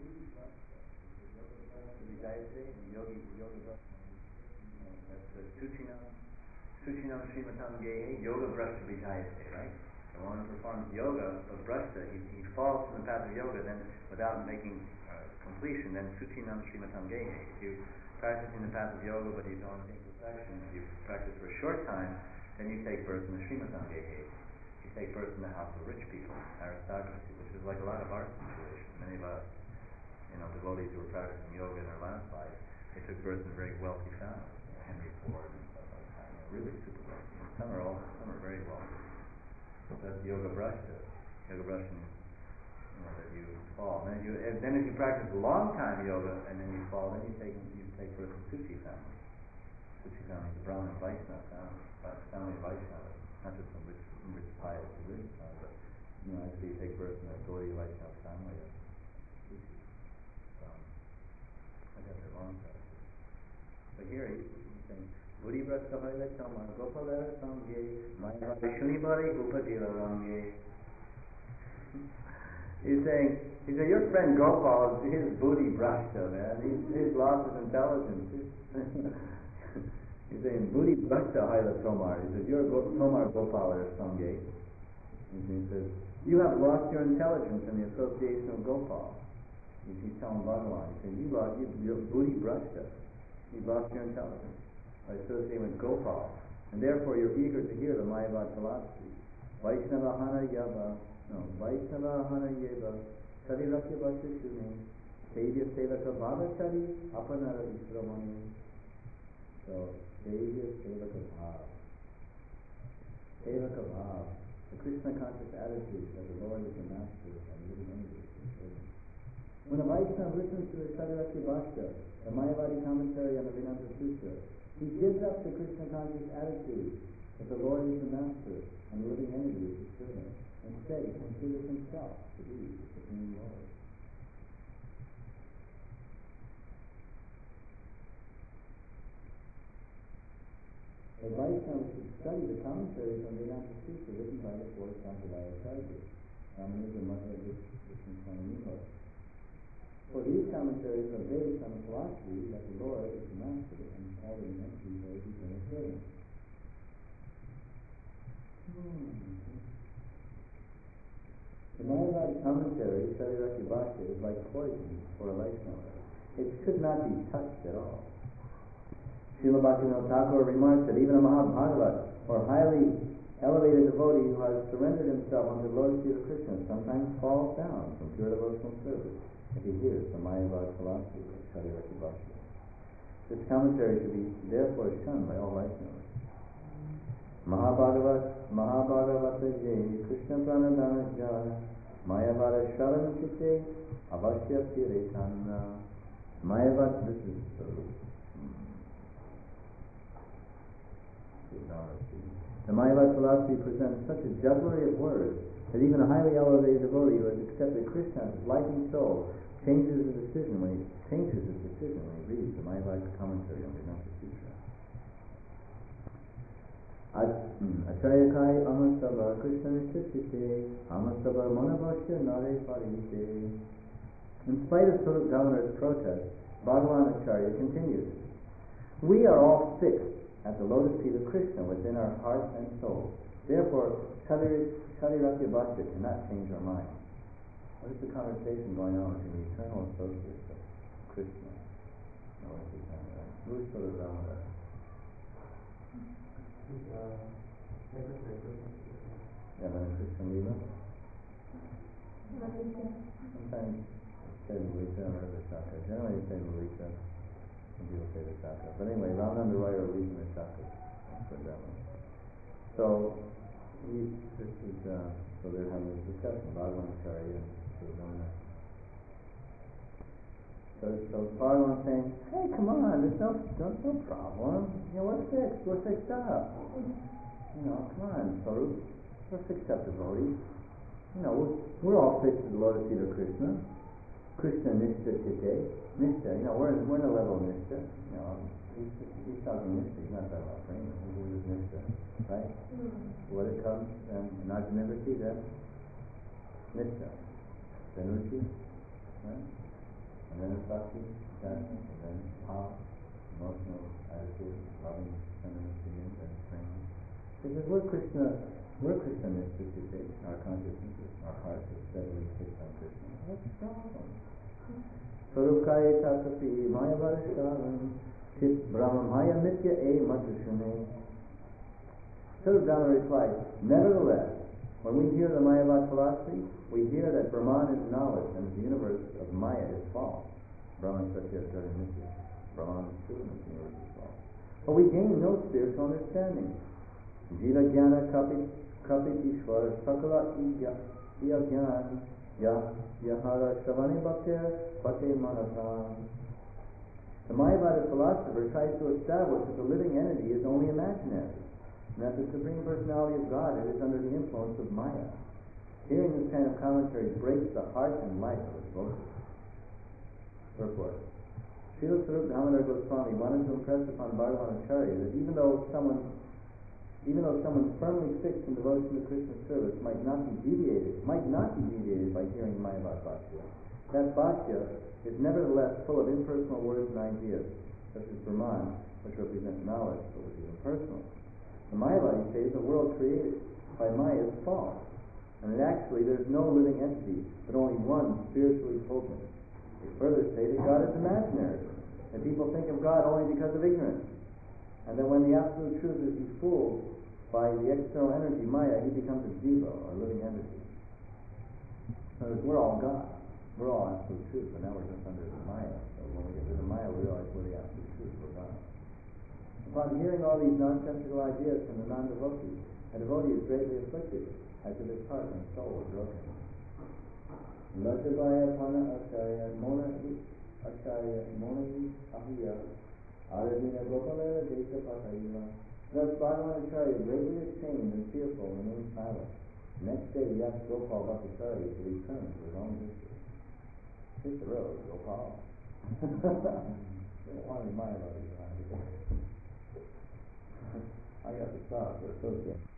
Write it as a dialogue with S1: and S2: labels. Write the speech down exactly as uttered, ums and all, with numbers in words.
S1: Yogi, yoga, that's the Suchinam, Suchinam Srimatam Gehe, Yoga Brashta Vijayate, right? So one performs yoga of Brashta, he, he falls from the path of yoga, then without making uh, completion, then Suchinam Srimatam Gehe. If you practice in the path of yoga but you don't attain perfection, if you practice for a short time, then you take birth in the Srimatam Gehe. You take birth in the house of rich people, aristocracy, which is like a lot of our situation. Many of us, you know, devotees who were practicing yoga in their last life, they took birth in very wealthy families, you know, Henry Ford and stuff like that. You know, really super wealthy. And some are also, some are very wealthy. So that's yoga brashta. Yoga brashta means, you know, that you fall. And then you, and then if you practice a long time yoga and then you fall, then you take you take birth in Suchi family. Suchi family is a Brahmin Vaishnava family, family of Vaishnava, not just some rich, rich pious religious family, but you know, actually you take birth in a Gaudiya Vaishnava family. I got their long practice. But here he, he's saying, Buddhi Brata Haila Chama, Gopalera Sangye, Mayavadi Shunibari Upadila Range. He's saying, he said, your friend Gopal, his Buddhi Brashta, man. He's, his loss of intelligence. He's saying, Buddhi Brashta Haila Tomar. He says, you're Go- Tomar Gopalera Sangye. And he says, you have lost your intelligence in the association of Gopal. He's telling Bhagavan, he's saying, you lost your Buddhi Brashta. You lost your intelligence by associating with Gopal. And therefore you're eager to hear the Mayavad philosophy. Vaishnava Hana Yava, no, Vaishnava Hana Yeva, Chari Rakya Bhakti Shuni, Sevya Sevaka Bhava Chari, Apanara Vishramani. So, Sevya Sevaka Bhava. Sevaka Bhava. The Krishna conscious attitude that the Lord is the master and living entity. When a Vaishnava listens to the Sharirakya Bhashta, the Mayavadi commentary on the Vedanta Sutra, he gives up the Krishna conscious attitude that the Lord is the master and the living entity is the servant. Instead, he considers himself to be the Supreme Lord. A Vaishnava should study the commentaries on Vedanta Sutra written by the fourth Sampradaya Acharyas, Ramanuja, Madhva, Vishnu, Swami Nima. For these commentaries are based on the philosophy that the Lord is the master and all the entities are his eternal servants. Hmm. The Mayavadi commentary, Sharirakya Bhashta, is like poison for a Vaishnava. It should not be touched at all. Srila Bhaktivinoda Thakur remarks that even a Mahabhagavat, or highly elevated devotee who has surrendered himself unto the lotus feet of Krishna, sometimes falls down from pure devotional service if he hears the Mayavad philosophy of Sharirakya Bhashta. This commentary should be therefore shunned by all Vaishnavas. Mahabhagavat, Mahabhagavata Ye, Krishna Pranadana Jana, Mayavada Shravana Chitte, Avashya Piretana. Mayavad, this is the The Mayavad philosophy presents such a jugglery of words that even a highly elevated devotee who has accepted Krishna as his life and soul changes his decision when he changes his decision when he reads the Mayavad commentary on Vedanta Sutra. Acharyakai Amasava Krishna Nishchite Amasava Manavashya Nare Parite. In spite of Surat Governor's protest, Bhagavan Acharya continues, we are all fixed at the lotus feet of Krishna within our heart and soul. Therefore, Sharirakya Bhashta cannot change our mind. What is the conversation going on between the eternal associates of Krishna? No, it's eternal, right? Who is Sura Damodar? Yeah, then Krishna Lila? Sometimes it's said Lalita or Vishaka. Generally it's said Lalita. Some people say Vishaka. But anyway, Ramananda Roy or Lalita Vishaka. That's what that means. So, he, this is, uh, so they're having this discussion, Bhagavan Acharya and Sudhamana. So, so Bhagavan's saying, hey, come on, there's no, no, no problem. You know, we're fixed, we're fixed up. You know, come on, Sarup, we're fixed up devotees. You know, we're, we're all fixed to the lotus feet of Krishna. Krishna Nishta Chitte. Nishta, you know, we're in, we're in a level of Nishta. You know, he's, he's talking Nishta, he's not talking about prema. He's Nishta. Right? Mm-hmm. What it comes, and Najnivritti, then Nishta. Then Ruchi. Right?
S2: And then it's bhakti, attachment, and then power, emotional attitude, loving, sentiment, feeling, then prema. Because we're Krishna, we're Krishna mystics, you see. Our consciousness, is, our heart is steadily fixed on Krishna. What's the problem? Sarukaya Tasapi Maya Varishkaram Chit Brahma Maya Mitya E Madhushune. Sarukdana replied, nevertheless, when we hear the Mayavad philosophy, we hear that Brahman is knowledge and the universe of Maya is false. Brahman Satya Sarya Mitya. Brahman is true and the universe is false. But we gain no spiritual understanding. Jiva Jnana Kapit Kapit Ishwar Sakala Iya Jnana Ya Yahara Shavani Bhaktir Bhakti Manasam. The Mayavada philosopher tries to establish that the living entity is only imaginary, and that the Supreme Personality of Godhead is under the influence of Maya. Hearing this kind of commentary breaks the heart and life of its devotees. Purport. Srila Sarup Damodar Goswami wanted to impress upon Bhagavanacharya that even though someone even though someone firmly fixed in devotion to Krishna's service might not be deviated, might not be deviated by hearing Mayavad Bhashya, that Bhashya is nevertheless full of impersonal words and ideas, such as Brahman, which represent knowledge, but which is impersonal. The Mayavadi says the world created by Maya is false, and that actually there is no living entity, but only one spiritually potent. They further say that God is imaginary, that people think of God only because of ignorance, and that when the absolute truth is befooled by the external energy, Maya, he becomes a jiva, or living entity. In other words, we're all God. We're all absolute truth, but now we're just under the Maya. So when we get rid of Maya, we realize we're the absolute truth, we're God. Upon hearing all these nonsensical ideas from the non-devotee, a devotee is greatly afflicted, as if his heart and soul are broken. Lajabaya Pana Acharya Mona Acharya Mona Ahiya Aradina Gopala Desha Patayila. Thus Bhagavanacharya, greatly ashamed and fearful, remained silent. Next day he asked Gopal Bhattacharya to return to his own district. Hit the road, Gopal. They don't want any Mayavadis around here. I got the sauce, they're so good.